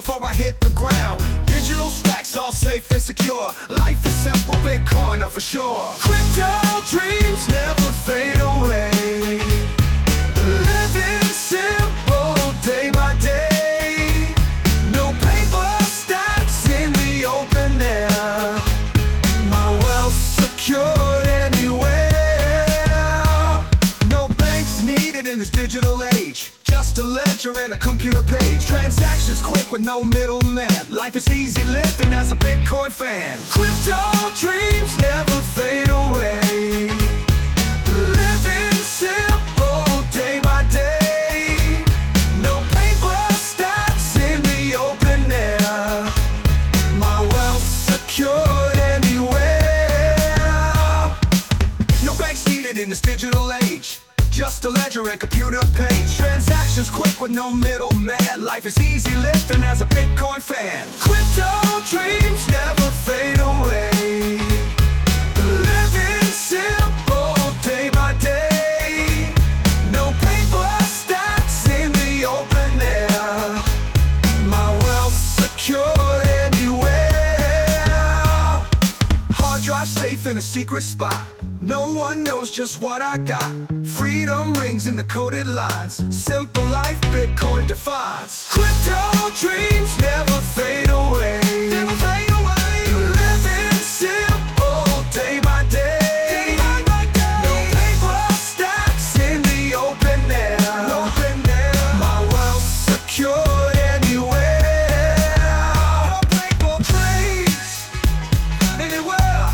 before I hit the ground. Digital stacks all safe and secure. Life is simple, Bitcoin for sure. Crypto dreams never fade away. Living simple day by day. No paper stacks in the open air. My wealth secured anywhere. No banks needed in this digital age. Just a ledger and a computer page. Transactions quick with no middleman. Life is easy living as a Bitcoin fan. Crypto dreams never fade away. Living simple day by day. No paper stacks in the open air. My wealth secured anywhere. No banks needed in this digital age. Just a ledger and computer page. Transactions quick with no middleman. Life is easy living as a Bitcoin fan. Crypto dreams never fade away. Living simple day by day. No paper stacks in the open air. My wealth secured anywhere. Hard drive safe in a secret spot. No one knows just what I got. Freedom rings in the coded lines. Simple life, Bitcoin defines. Crypto dreams never fade away. Never fade away. Living simple day by day. No paper stacks in the open air. My wealth secured anywhere. No paper trades anywhere.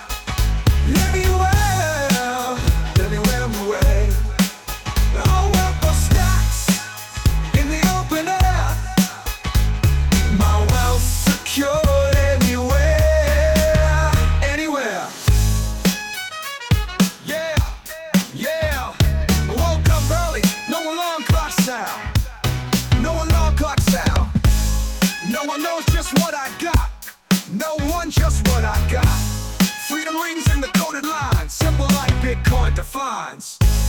No one knows just what I got. No one just what I got. Freedom rings in the coded line. Simple like Bitcoin defines.